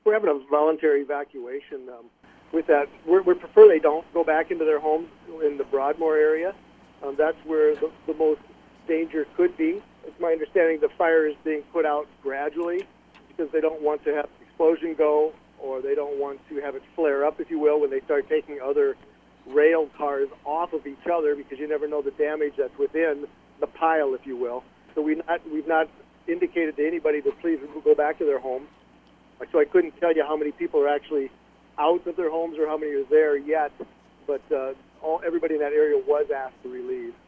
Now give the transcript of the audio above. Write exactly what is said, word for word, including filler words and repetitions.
we're having a voluntary evacuation. Um, with that, we're, we prefer they don't go back into their homes in the Broadmoor area. Um, that's where the, the most danger could be. It's my understanding the fire is being put out gradually because they don't want to have the explosion go, or they don't want to have it flare up, if you will, when they start taking other rail cars off of each other, because you never know the damage that's within the pile, if you will. So we not, we've not indicated to anybody to please go back to their homes. So I couldn't tell you how many people are actually out of their homes or how many are there yet, but uh, all everybody in that area was asked to relieve.